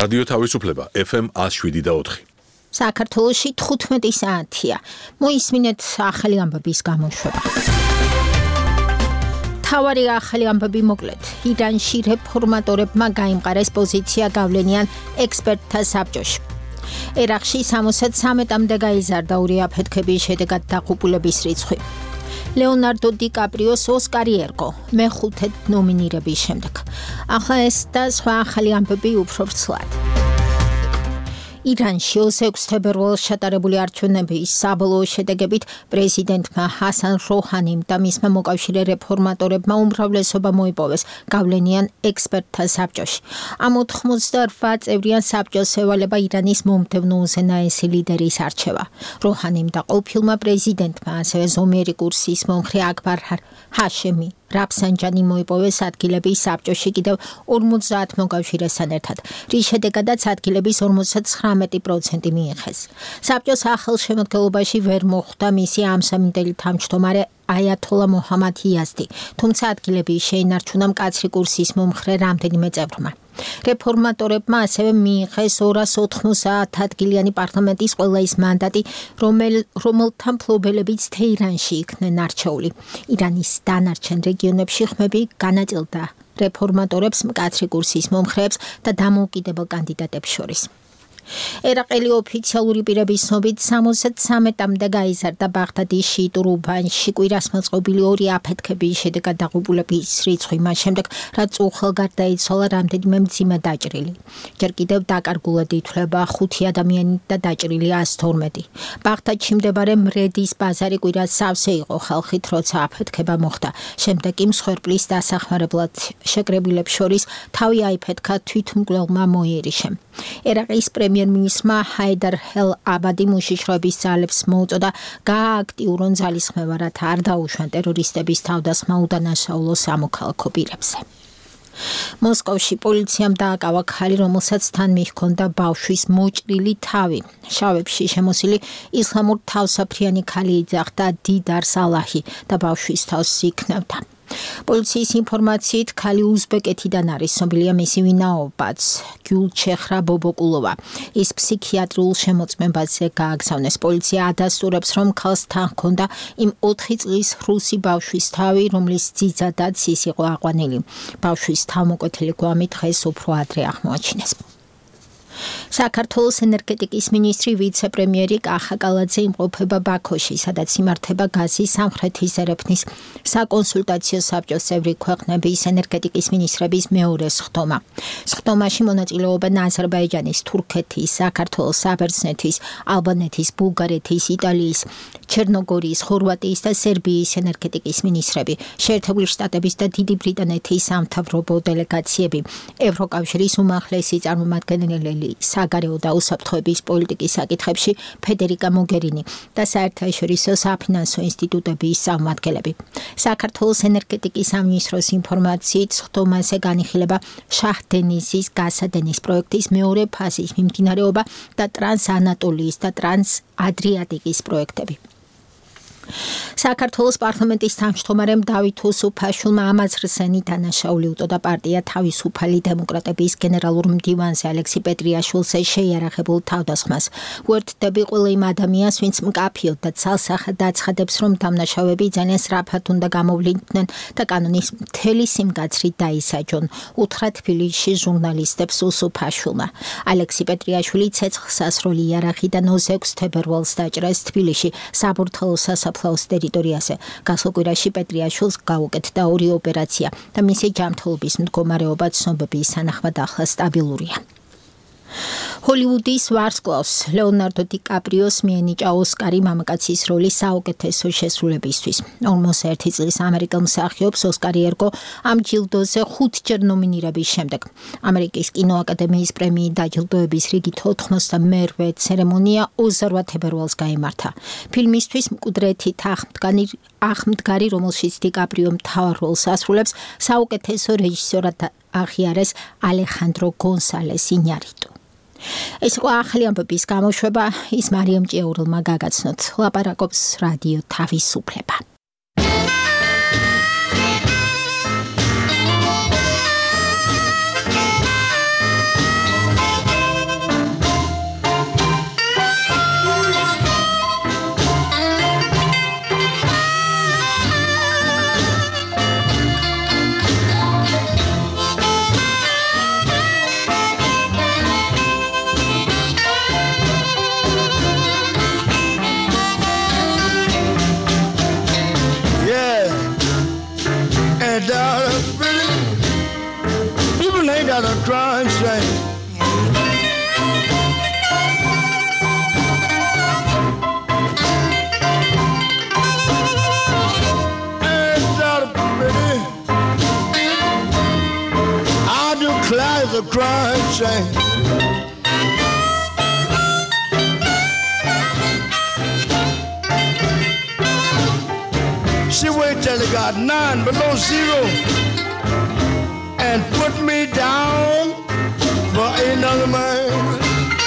რადიო თავისუფლება FM 107.4. საქართველოში 15 საათია. მოისმინეთ ახალი ამბების გამოშვება. თავარი ახალი ამბები მოკლედ. ირანში რეფორმატორებმა გაიმყარეს პოზიცია გავლენიან ექსპერტთა საბჭოში. ერაყში 73-მდე გაიზარდა ორი აფეთქების შედეგად დაღუპულების რიცხვი. ლეონარდო დიკაპრიოს ოსკარი ერგო მეხუთე ნომინირების შემდეგ. ახლა ეს და სხვა ახალი ამბები უფრო ვრცლად. ირანში 26 თებერვალს ჩატარებული არჩევნების საბოლოო შედეგებით პრეზიდენტმა ჰასან როჰანიმ და მისმა მოკავშირე რეფორმატორებმა უმრავლესობა მოიპოვეს გავლენიან ექსპერტთა საბჭოში. ამ 88 წევრიან საბჭოს ევალება ირანის მომდევნო უზენაესი ლიდერის არჩევა. როჰანიმ და ყოფილმა პრეზიდენტმა, ასევე ზომიერი კურსის მომხრე აკბარ ჰაშემი რაფსანჯანი მოიპოვეს ადგილები საბჭოში კიდევ 50 მოკავშირესთან ერთად, რის შედეგადაც ადგილების 59% მიიღეს. საბჭოს ახალ შემადგენლობაში ვერ მოხვდა მისი ამსამინდელი თავმჯდომარე აიათოლა მოჰამად იაზდი, თუმცა ადგილები შეინარჩუნა მკაცრი კურსის მომხრე რამდენიმე წევრმა. რეფორმატორებმა ასევე მიიღეს 290 ადგილიანი პარლამენტის ყველა ის მანდატი, რომელთა მფლობელებიც თეირანში იქნენ არჩეული. ირანის დანარჩენ რეგიონებში ხმები განაწილდა რეფორმატორებს, მკაცრი კურსის მომხრეებს და დამოუკიდებელ კანდიდატებს შორის. ერაყელი ოფიციალური პირების ცნობით 73-მდე გაიზარდა ბაღდადის შიიტურ უბანში კვირას მოწყობილი ორი აფეთქების შედეგად დაღუპულების რიცხვი მას შემდეგ, რაც უხელ გარდაიცვალა რამდენიმე მძიმე დაჭრილი. ჯერ კიდევ დაკარგულად ითვლება 5 ადამიანი და დაჭრილი 112. ბაღდადში მდებარე მრედის ბაზარი კვირას სავსე იყო ხალხით, როცა აფეთქება მოხდა. შემდეგ კი მსხვერპლის დასახმარებლად შეკრებილებს შორის თავი აიფეთქა თვითმკვლელმა მოიერიშემ. ერაყის პრემიერ-მინისტრმა ჰაიდარ ჰელ-აბადი უშიშროების ძალებს მოუწოდა გაააქტიურონ ძალისხმევა, რათა არ დაუშვან ტერორისტების თავდასხმა უდანაშაულო სამოქალაქო პირებზე. მოსკოვში პოლიციამ დააკავა ქალი, რომელსაც თან მიჰქონდა ბავშვის მოჭრილი თავი. შავებში შემოსილი ისლამურ თავსაფრიანი ქალი იძახდა დიდარ სალაჰი და ბავშვის თავს იქნევდა. პოლიციის ინფორმაციით ქალი უზბეკეთიდან არის, ცნობილია მისი ვინაობაც გიულჩეხრა ბობოკულოვა. ის ფსიქიატრიულ შემოწმებაზე გააგზავნეს. პოლიცია ადასტურებს, რომ ქალს თან ჰქონდა იმ 4 წლის რუსი ბავშვის თავი, რომლის ძიძადაც ის იყო აყვანილი. ბავშვის თავმოკვეთილი გვამი დღეს უფრო ადრე აღმოაჩინეს. საქართველოს ენერგეტიკის მინისტრი ვიცე-პრემიერი კახა კალაძე იმყოფება ბაქოში, სადაც იმართება გაზის სამხრეთის ერეფნის საკონსულტაციო საბჭოს წევრი ქვეყნების ენერგეტიკის მინისტრების მეორე სხდომა. სხდომაში მონაწილეობენ აზერბაიჯანის, თურქეთის, საქართველოს, საბერძნეთის, ალბანეთის, ბულგარეთის, იტალიის, ჩერნოგორიის, ხორვატიის და სერბიის ენერგეტიკის მინისტრები, შეერთებული შტატების და დიდი ბრიტანეთის სამთავრობო დელეგაციები, ევროკავშირის უმაღლესი წარმომადგენელი საგარეო და უსაფრთხოების პოლიტიკის საკითხებში ფედერიკა მოგერინი და საერთაშორისო საფინანსო ინსტიტუტების წარმომადგენლები. საქართველოს ენერგეტიკის სამინისტროს ინფორმაციით სხდომაზე განიხილება შაჰ-დენიზის გასადენის პროექტის მეორე ფაზის მიმდინარეობა და ტრანს-ანატოლიის და ტრანს-ადრიატიკის პროექტები. საქართველოს პარლამენტის თავმჯდომარემ დავით უსუფაშვილმა ამაზრსენი დანაშაული უწოდა პარტია თავისუფალი დემოკრატების გენერალურ მდივანზე ალექსი პეტრიაშვილს შეიარაღებულ თავდასხმას. უერთდები ყველა იმ ადამიანს, ვინც მკაფიოდ და ცალსახად აცხადებს, რომ დამნაშავეები ძალიან სწრაფად უნდა გამოვლიდნენ და კანონის მთელი სიმკაცრით დაისაჯონ, უთხრა თბილისში ჟურნალისტებს უსუფაშვილმა. ალექსი პეტრიაშვილი ცეცხლსასროლი იარაღიდან 26 თებერვალს დაჭრეს თბილისში საბურთალოს საფლაოს ტერიტორიაზე. გასულ კვირაში პეტრიაშვილს გაუკეთდა 2 ოპერაცია და მისი ჯანმრთელობის მდგომარეობა ცნობების თანახმად ახლა სტაბილურია. ჰოლივუდის ვარსკვლავს ლეონარდო დიკაპრიოს მიენიჭა ოსკარი მამაკაცის როლის საუკეთესო შესრულებისთვის. 41 წლის ამერიკელ მსახიობს ოსკარი ერგო ამ ჯილდოზე 5-ჯერ ნომინირების შემდეგ. ამერიკის კინოაკადემიის პრემიის დაჯილდოების რიგით 91-ვე ცერემონია 28 თებერვალს გაიმართა. ფილმისთვის მკვდრეთი ახმდგარი, რომელშიც დიკაპრიო მთავარ როლს ასრულებს, საუკეთესო რეჟისორად აღიარეს ალეხანდრო გონსალეს ინიარიტუ. ეს იყო ახალი ამბების გამოშვება, ის მარიამ ჭიაურელმა გაგაცნოთ. ლაპარაკობს რადიო თავისუფლება. got a crying shame. Ain't that pretty? I declare it's a crying shame. She wait till it got 9 below zero and put me down for another man.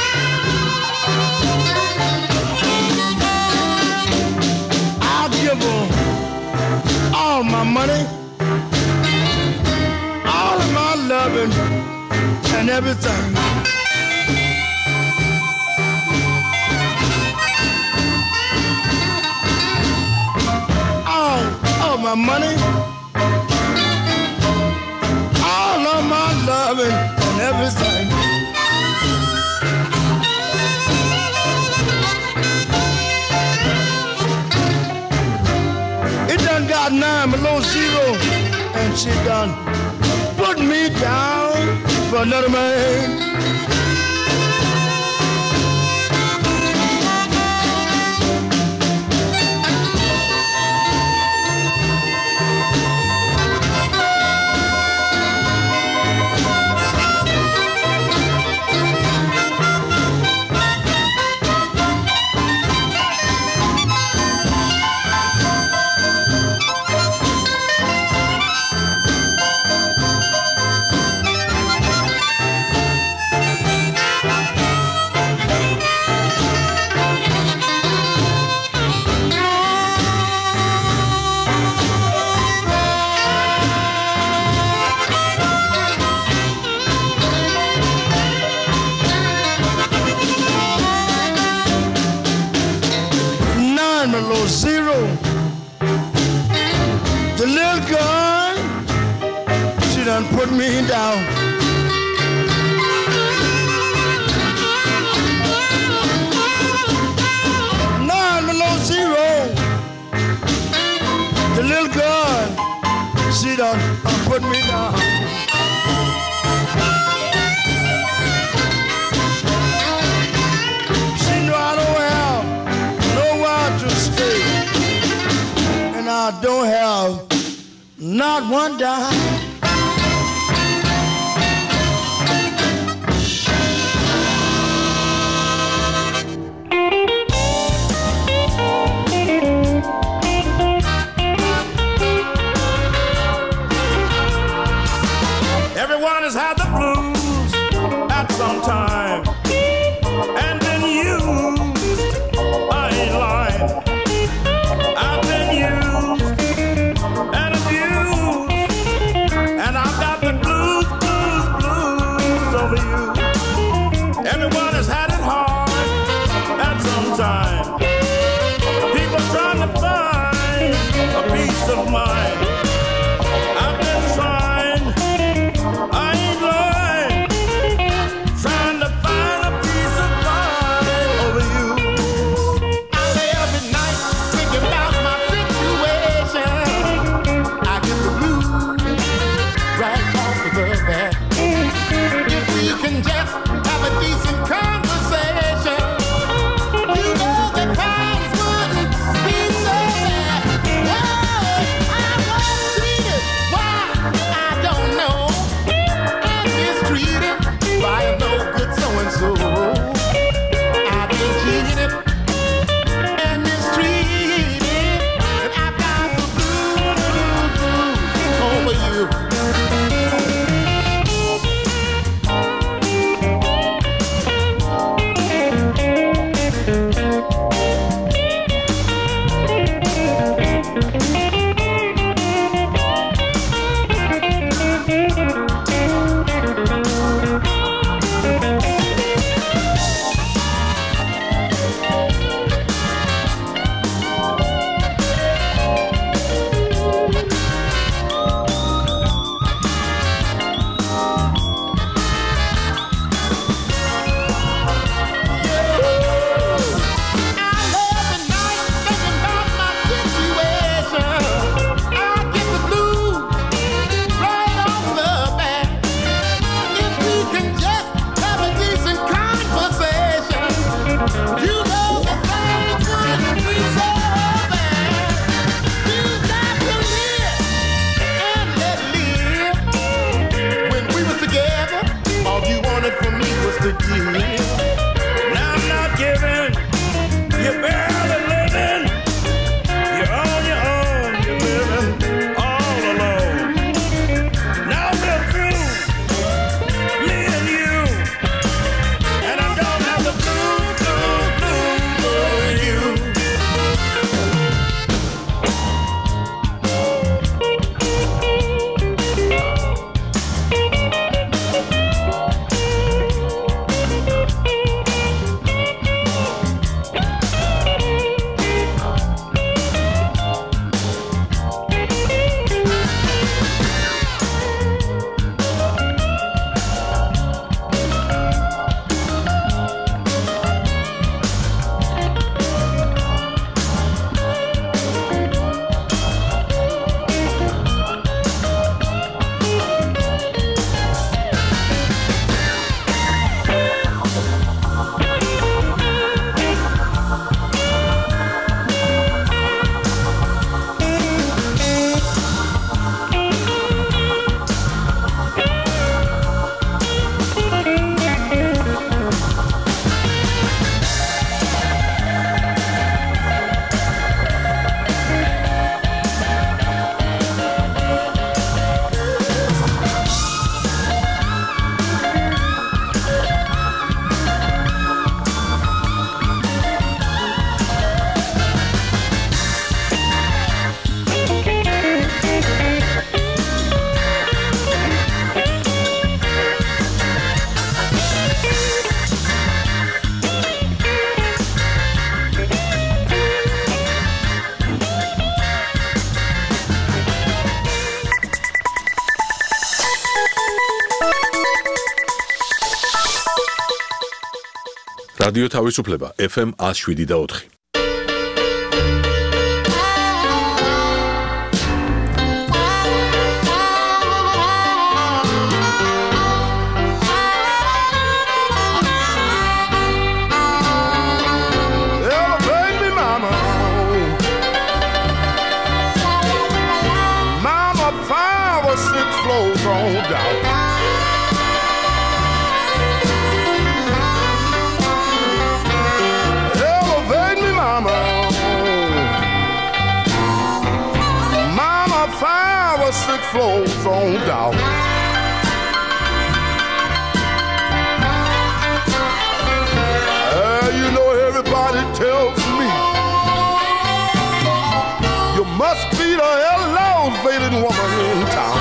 I'll give her all my money, all of my loving and everything. All my money, all of my loving and everything. It done got 9 below zero, and she done put me down for another man. Zero. The little girl, she done put me down. Nine below zero. The little girl, she done put me down. She know I don't have nowhere to stay, and I don't have not one dime. Everyone has had the blues at some time and been used. I ain't lying. I've been used and abused, and I've got the blues, blues, blues over you. Everyone has had it hard at some time. People trying to find a peace of mind. I've been trying. I ain't lying, trying to find a piece of mind over you. I lay up at night thinking about my situation. I get the blues right off of the bat. If we can just have a decent conversation, you know the times wouldn't be so bad. Oh, I want რადიო თავისუფლება FM 107.4. Flows on down. You know everybody tells me you must be the elevated woman in town.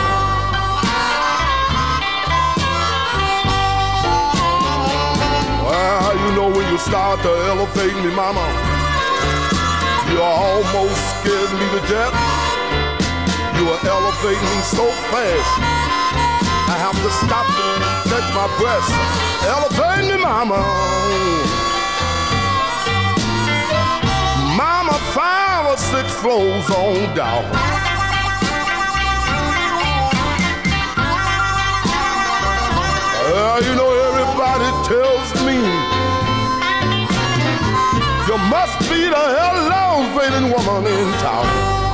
Well, you know when you start to elevate me, mama, you almost scared me to death. You are elevating me so fast, I have to stop and catch my breath. Elevate me, mama. Mama, 5 or 6 floors on down. You know everybody tells me you must be the elevated woman in town.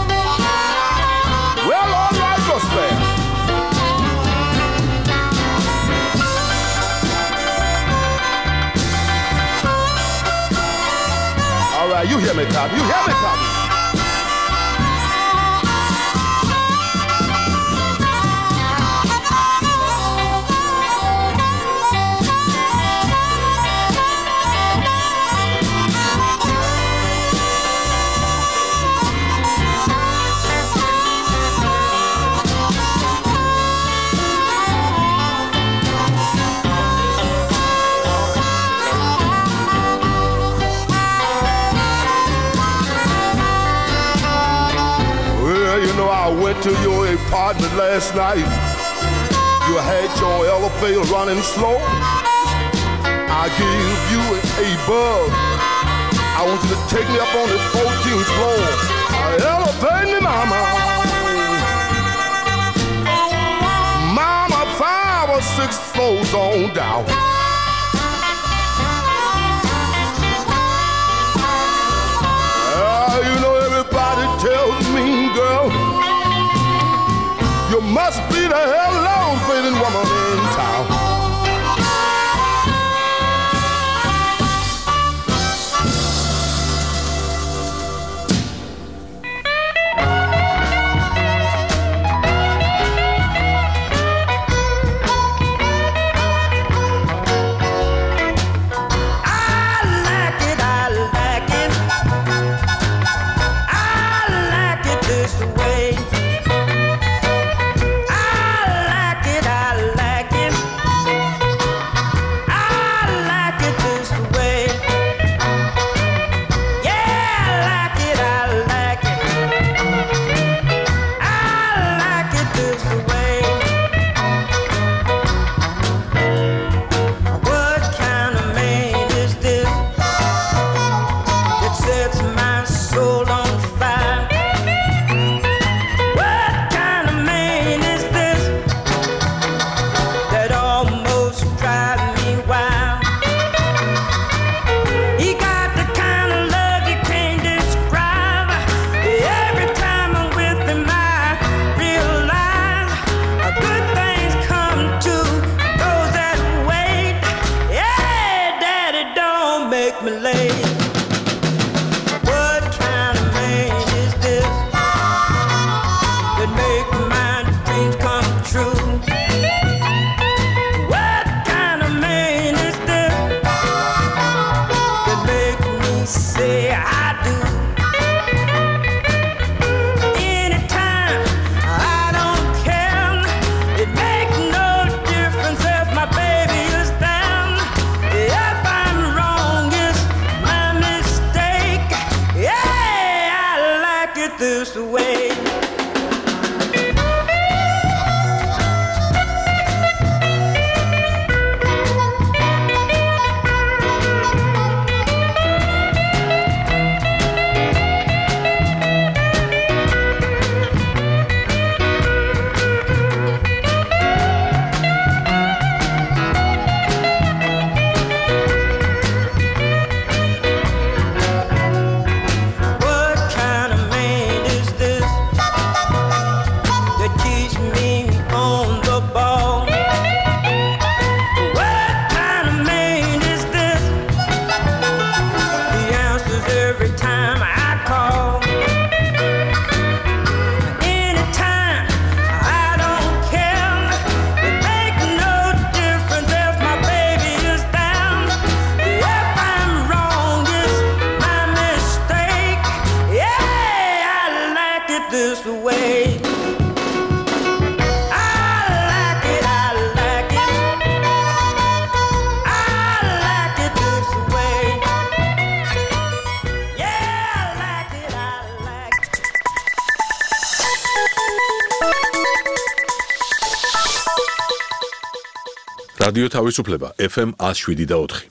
Well, all right, what's bad? All right, you hear me, Poppy. You hear me, Poppy. I went to your apartment last night. You had your elevator running slow. I gave you a bug. I want you to take me up on the 14th floor. Elevate me, mama. Mama, 5 or 6 floors on down. You know everybody tells me, girl, you must be the elevated woman in town. I like it this way. I this way. I like it, I like it. I like it this way. Yeah, I like it, I like it. რადიო თავისუფლება FM 107.4.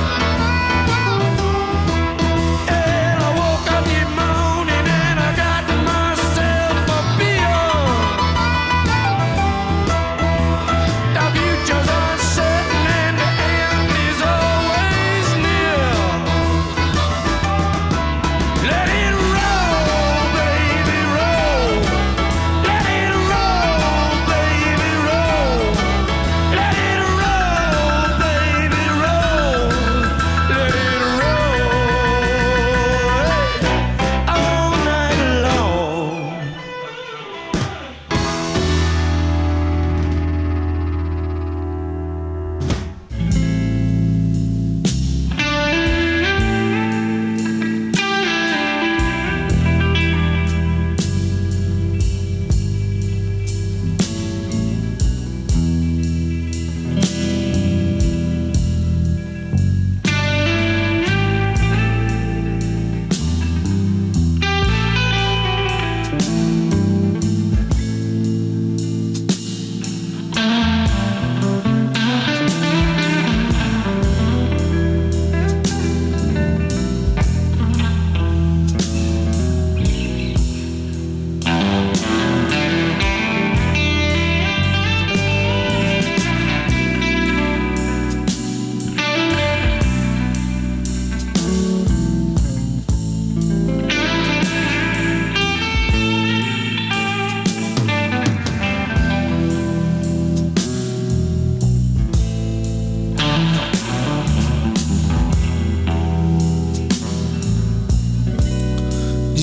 I woke up in the morning and I got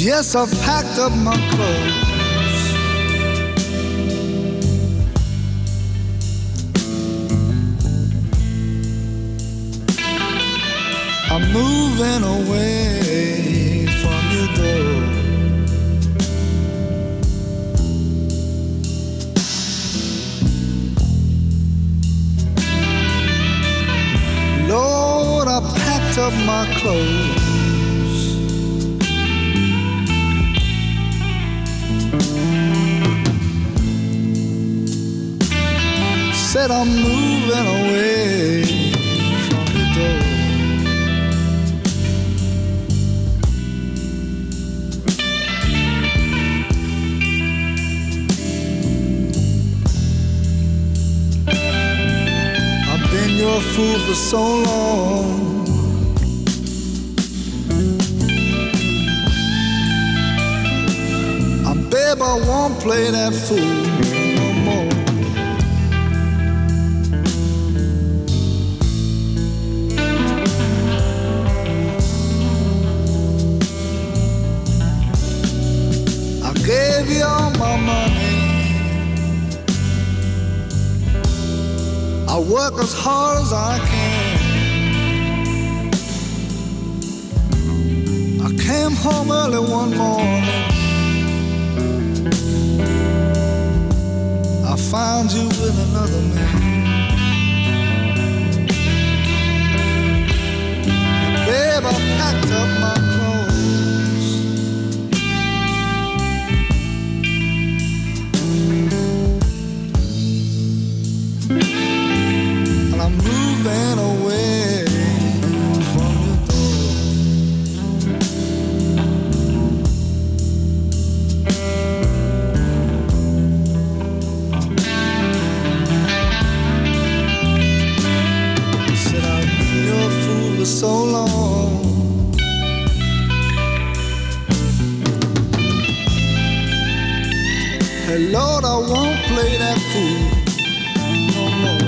Yes, I've packed up my clothes. I'm moving away from your door. Lord, I packed up my clothes. Said I'm moving away from your door. I've been your fool for so long. Babe, I won't play that fool no more. I gave you all my money. I work as hard as I can. I came home early one morning. I found you with another man. And babe, I packed up my clothes. And I'm moving away from your door. So long. Hey Lord, I won't play that fool no more.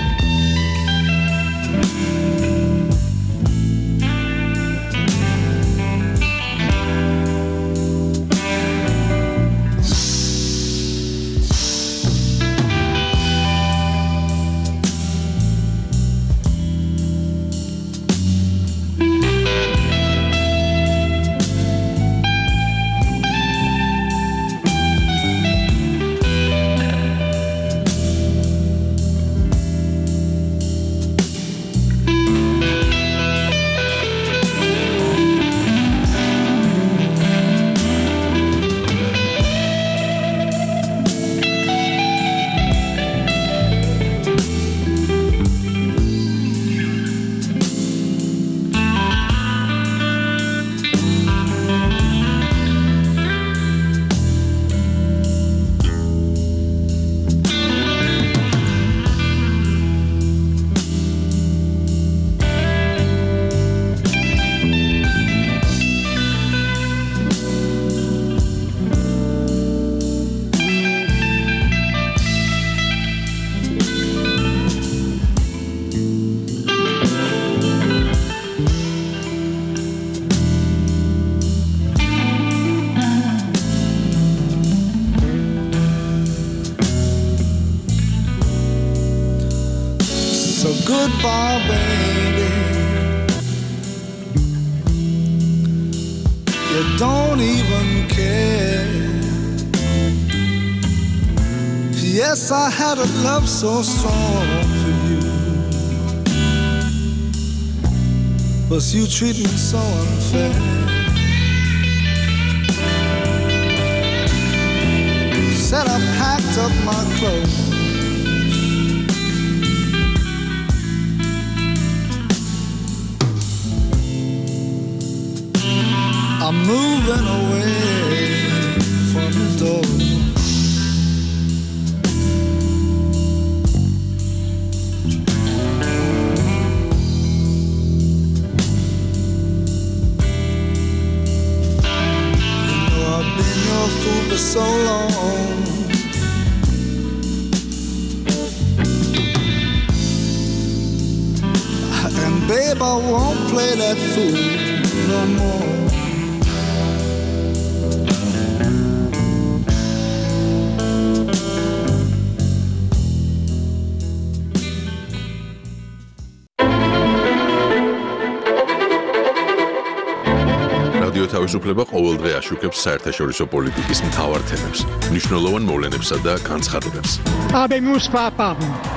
Goodbye, baby. You don't even care. Yes, I had a love so strong for you, but you treat me so unfair. Said I packed up my clothes. I'm moving away from the door. You know I've been your fool for so long. And babe, I won't play that fool no more. რადიო თავისუფლება ყოველდღე აშუქებს საერთაშორისო პოლიტიკის მთავარ თემებს, მნიშვნელოვან მოვლენებსა და განცხადებებს. Habemus papam.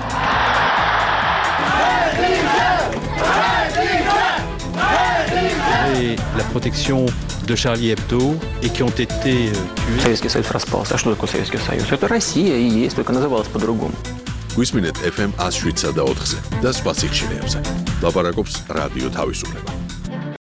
Et la protection de Charlie Hebdo et qui ont été tués. Советский Союз распался. А что такое Советский Союз? Это Россия и есть, только называлась по-другому. გვისმინეთ FM 107 და 4-ზე და სხვა სიხშირეებზე. ლაპარაკობს რადიო თავისუფლება.